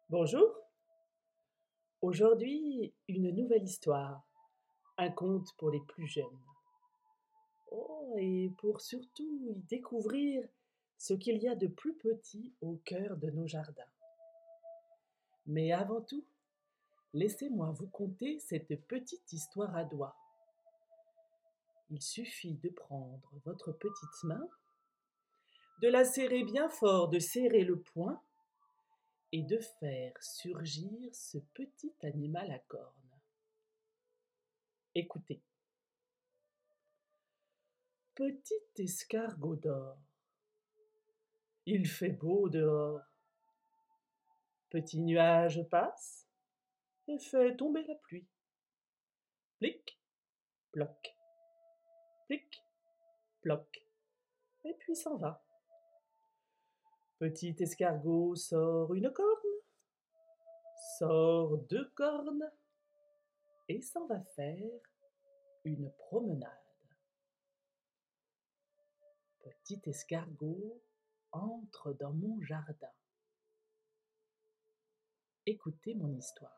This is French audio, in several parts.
Bonjour, aujourd'hui une nouvelle histoire, un conte pour les plus jeunes. Oh, et pour surtout y découvrir ce qu'il y a de plus petit au cœur de nos jardins. Mais avant tout, laissez-moi vous conter cette petite histoire à doigts. Il suffit de prendre votre petite main, de la serrer bien fort, de serrer le poing et de faire surgir ce petit animal à cornes. Écoutez. Petit escargot d'or, il fait beau dehors. Petit nuage passe et fait tomber la pluie. Plic, ploc, plic, ploc, et puis s'en va. Petit escargot sort une corne, sort deux cornes, et s'en va faire une promenade. Petit escargot entre dans mon jardin. Écoutez mon histoire.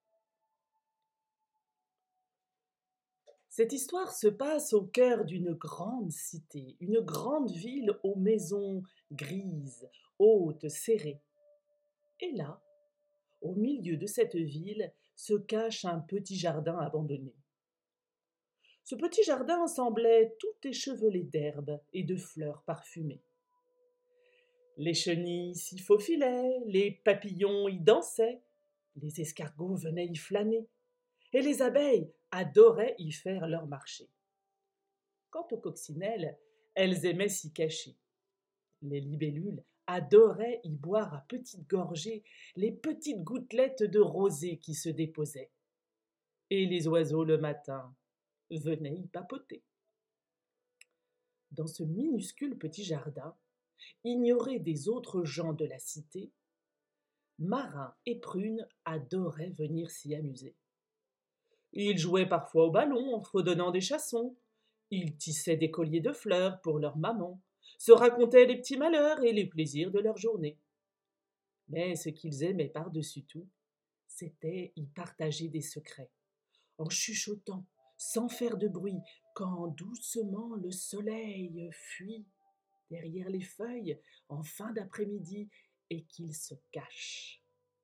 Cette histoire se passe au cœur d'une grande cité, une grande ville aux maisons grises, hautes, serrées. Et là, au milieu de cette ville, se cache un petit jardin abandonné. Ce petit jardin semblait tout échevelé d'herbes et de fleurs parfumées. Les chenilles s'y faufilaient, les papillons y dansaient, les escargots venaient y flâner, et les abeilles adoraient y faire leur marché. Quant aux coccinelles, elles aimaient s'y cacher. Les libellules adoraient y boire à petites gorgées les petites gouttelettes de rosée qui se déposaient. Et les oiseaux, le matin, venaient y papoter. Dans ce minuscule petit jardin, ignoré des autres gens de la cité, Marin et Prune adoraient venir s'y amuser. Ils jouaient parfois au ballon en fredonnant des chansons. Ils tissaient des colliers de fleurs pour leur maman, se racontaient les petits malheurs et les plaisirs de leur journée. Mais ce qu'ils aimaient par-dessus tout, c'était y partager des secrets, en chuchotant, sans faire de bruit, quand doucement le soleil fuit derrière les feuilles en fin d'après-midi et qu'il se cache.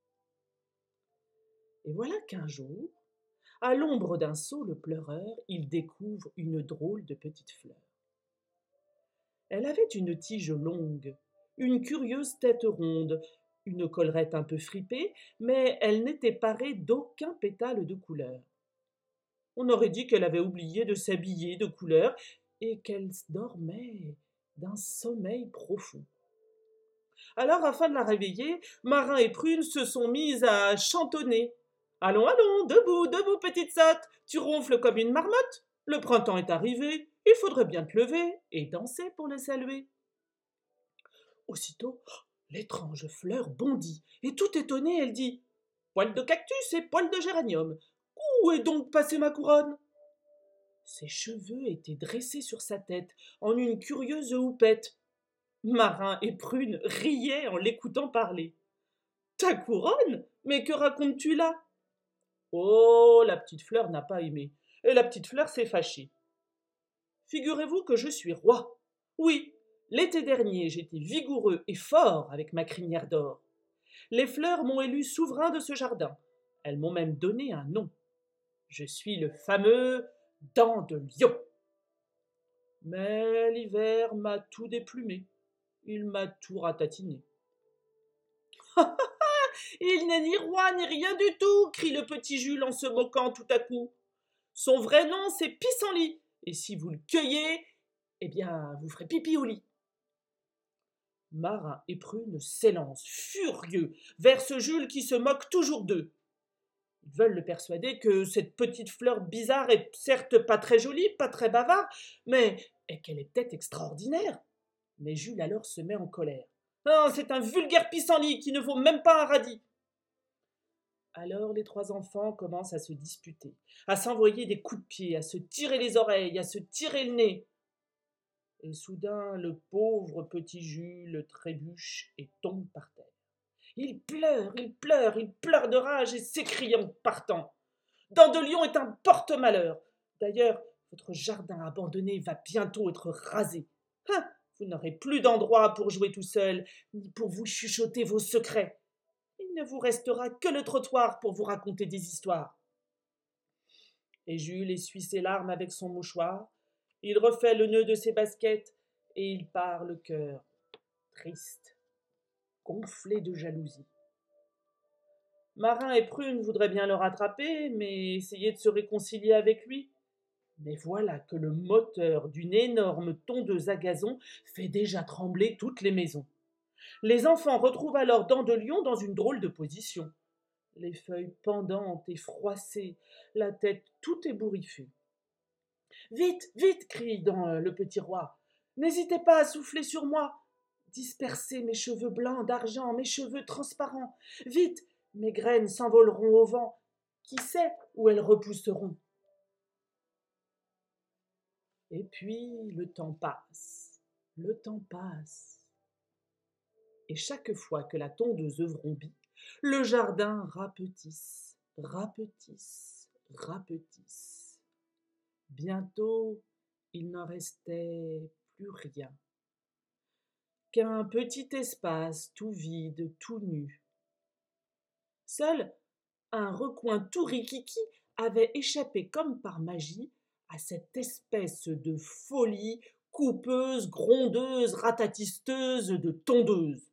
Et voilà qu'un jour, à l'ombre d'un saule le pleureur, il découvre une drôle de petite fleur. Elle avait une tige longue, une curieuse tête ronde, une collerette un peu fripée, mais elle n'était parée d'aucun pétale de couleur. On aurait dit qu'elle avait oublié de s'habiller de couleur et qu'elle dormait d'un sommeil profond. Alors, afin de la réveiller, Marin et Prune se sont mises à chantonner. Allons, allons, debout, debout, petite sotte, tu ronfles comme une marmotte. Le printemps est arrivé, il faudrait bien te lever et danser pour le saluer. Aussitôt, l'étrange fleur bondit, et tout étonnée, elle dit Poil de cactus et poil de géranium, où est donc passée ma couronne? Ses cheveux étaient dressés sur sa tête, en une curieuse houppette. Marin et Prune riaient en l'écoutant parler. Ta couronne? Mais que racontes-tu là? Oh, la petite fleur n'a pas aimé, et la petite fleur s'est fâchée. Figurez-vous que je suis roi. Oui, l'été dernier, j'étais vigoureux et fort avec ma crinière d'or. Les fleurs m'ont élu souverain de ce jardin. Elles m'ont même donné un nom. Je suis le fameux Dent de Lion. Mais l'hiver m'a tout déplumé. Il m'a tout ratatiné. Il n'est ni roi ni rien du tout, crie le petit Jules en se moquant tout à coup. Son vrai nom, c'est Pissenlit, et si vous le cueillez, eh bien, vous ferez pipi au lit. Marin et Prune s'élancent, furieux, vers ce Jules qui se moque toujours d'eux. Ils veulent le persuader que cette petite fleur bizarre est certes pas très jolie, pas très bavarde, mais qu'elle est peut-être extraordinaire. Mais Jules alors se met en colère. Non, c'est un vulgaire pissenlit qui ne vaut même pas un radis. Alors les trois enfants commencent à se disputer, à s'envoyer des coups de pied, à se tirer les oreilles, à se tirer le nez. Et soudain, le pauvre petit Jules trébuche et tombe par terre. Il pleure de rage et s'écrie en partant. Dandelion est un porte-malheur. D'ailleurs, votre jardin abandonné va bientôt être rasé. Hein, vous n'aurez plus d'endroit pour jouer tout seul, ni pour vous chuchoter vos secrets. Il ne vous restera que le trottoir pour vous raconter des histoires. Et Jules essuie ses larmes avec son mouchoir. Il refait le nœud de ses baskets et il part le cœur triste, gonflé de jalousie. Marin et Prune voudraient bien le rattraper, mais essayer de se réconcilier avec lui. Mais voilà que le moteur d'une énorme tondeuse à gazon fait déjà trembler toutes les maisons. Les enfants retrouvent alors Dandelion dans une drôle de position. Les feuilles pendantes et froissées, la tête tout ébouriffée. Vite, vite, crie le petit roi. N'hésitez pas à souffler sur moi. Dispersez mes cheveux blancs d'argent, mes cheveux transparents. Vite, mes graines s'envoleront au vent. Qui sait où elles repousseront? Et puis le temps passe, le temps passe. Et chaque fois que la tondeuse vrombit, le jardin rapetisse, rapetisse, rapetisse. Bientôt, il n'en restait plus rien, qu'un petit espace tout vide, tout nu. Seul un recoin tout rikiki avait échappé comme par magie à cette espèce de folie coupeuse, grondeuse, ratatisteuse de tondeuse.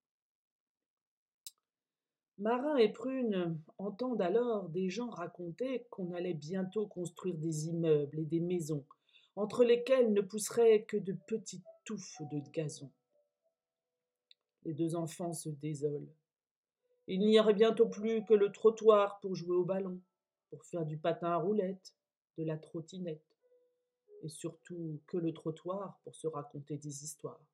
Marin et Prune entendent alors des gens raconter qu'on allait bientôt construire des immeubles et des maisons, entre lesquelles ne pousseraient que de petites touffes de gazon. Les deux enfants se désolent. Il n'y aurait bientôt plus que le trottoir pour jouer au ballon, pour faire du patin à roulettes, de la trottinette, et surtout que le trottoir pour se raconter des histoires.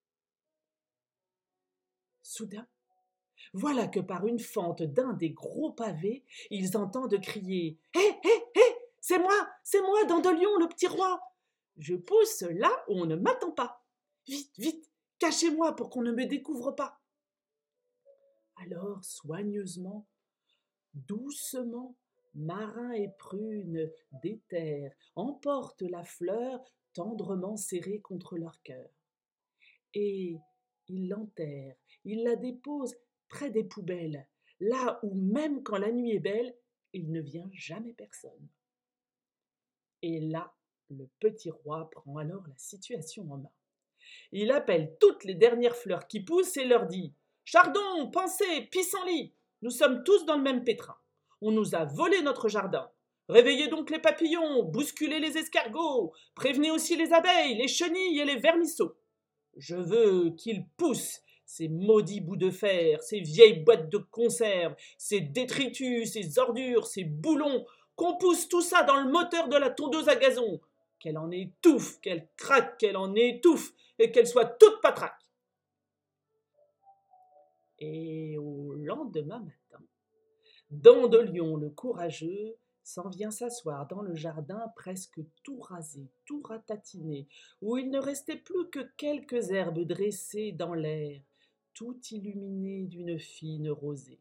Soudain, voilà que par une fente d'un des gros pavés, ils entendent crier « Hé, hé, hé, c'est moi, Dandelion, le petit roi. Je pousse là où on ne m'attend pas. Vite, vite, cachez-moi pour qu'on ne me découvre pas. » Alors, soigneusement, doucement, Marin et Prune déterrent, emportent la fleur tendrement serrée contre leur cœur. Et ils l'enterrent, ils la déposent près des poubelles, là où même quand la nuit est belle, il ne vient jamais personne. Et là, le petit roi prend alors la situation en main. Il appelle toutes les dernières fleurs qui poussent et leur dit « Chardon, pensez, pissenlit, nous sommes tous dans le même pétrin. On nous a volé notre jardin. Réveillez donc les papillons, bousculez les escargots, prévenez aussi les abeilles, les chenilles et les vermisseaux. Je veux qu'ils poussent, ces maudits bouts de fer, ces vieilles boîtes de conserve, ces détritus, ces ordures, ces boulons, qu'on pousse tout ça dans le moteur de la tondeuse à gazon, qu'elle en étouffe, qu'elle craque, qu'elle en étouffe, et qu'elle soit toute patraque. » Et au lendemain matin, Dandelion le courageux s'en vient s'asseoir dans le jardin presque tout rasé, tout ratatiné, où il ne restait plus que quelques herbes dressées dans l'air, tout illuminées d'une fine rosée.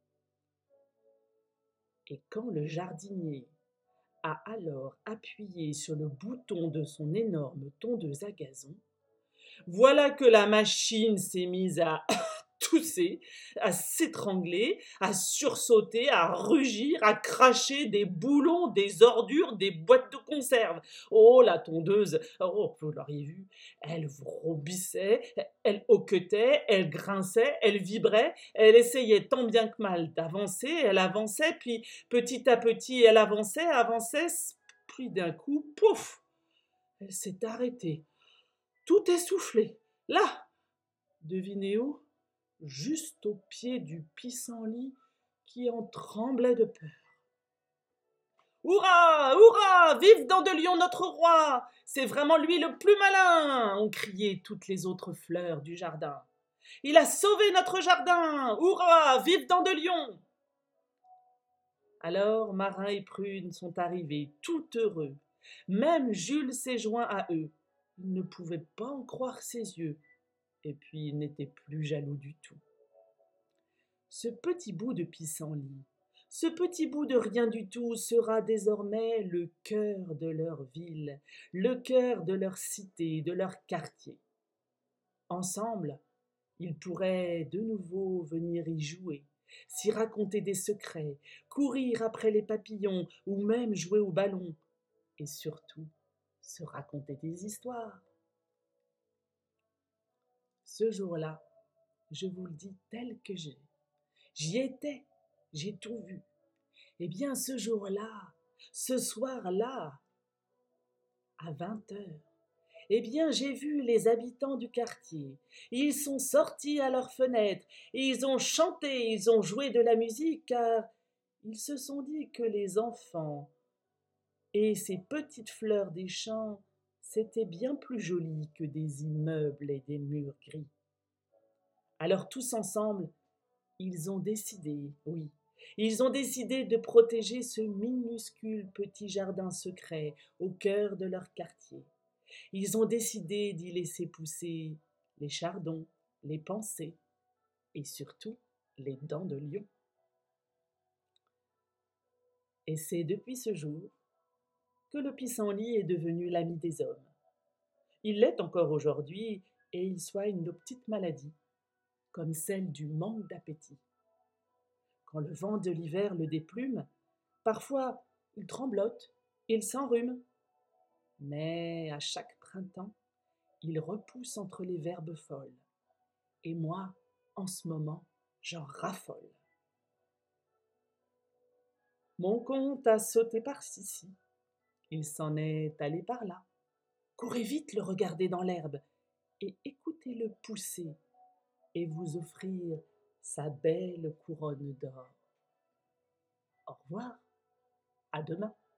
Et quand le jardinier a alors appuyé sur le bouton de son énorme tondeuse à gazon, voilà que la machine s'est mise à tousser, à s'étrangler, à sursauter, à rugir, à cracher des boulons, des ordures, des boîtes de conserve. Oh, la tondeuse, oh, vous l'auriez vu, elle vrombissait, elle hoquetait, elle grinçait, elle vibrait, elle essayait tant bien que mal d'avancer, elle avançait, puis petit à petit, elle avançait, puis d'un coup, pouf, elle s'est arrêtée, tout essoufflée, là, devinez où? Juste au pied du pissenlit qui en tremblait de peur. « Hurrah! Hurrah! Vive Dandelion notre roi! C'est vraiment lui le plus malin !» ont crié toutes les autres fleurs du jardin. « Il a sauvé notre jardin! Hurrah! Vive Dandelion !» Alors Marin et Prune sont arrivés tout heureux. Même Jules s'est joint à eux. Il ne pouvait pas en croire ses yeux. Et puis il n'était plus jaloux du tout. Ce petit bout de pissenlit, ce petit bout de rien du tout sera désormais le cœur de leur ville, le cœur de leur cité, de leur quartier. Ensemble, ils pourraient de nouveau venir y jouer, s'y raconter des secrets, courir après les papillons ou même jouer au ballon, et surtout se raconter des histoires. Ce jour-là, je vous le dis tel que j'y étais, j'ai tout vu. Eh bien, ce jour-là, ce soir-là, à 20 heures, eh bien, j'ai vu les habitants du quartier. Ils sont sortis à leurs fenêtres, et ils ont chanté, ils ont joué de la musique, car ils se sont dit que les enfants et ces petites fleurs des champs, c'était bien plus joli que des immeubles et des murs gris. Alors tous ensemble, ils ont décidé, oui, ils ont décidé de protéger ce minuscule petit jardin secret au cœur de leur quartier. Ils ont décidé d'y laisser pousser les chardons, les pensées et surtout les dents de lion. Et c'est depuis ce jour que le pissenlit est devenu l'ami des hommes. Il l'est encore aujourd'hui et il soigne nos petites maladies, comme celle du manque d'appétit. Quand le vent de l'hiver le déplume, parfois il tremblote, il s'enrhume, mais à chaque printemps, il repousse entre les verbes folles. Et moi, en ce moment, j'en raffole. Mon conte a sauté par-ci, il s'en est allé par là. Courez vite le regarder dans l'herbe et écoutez-le pousser et vous offrir sa belle couronne d'or. Au revoir, à demain.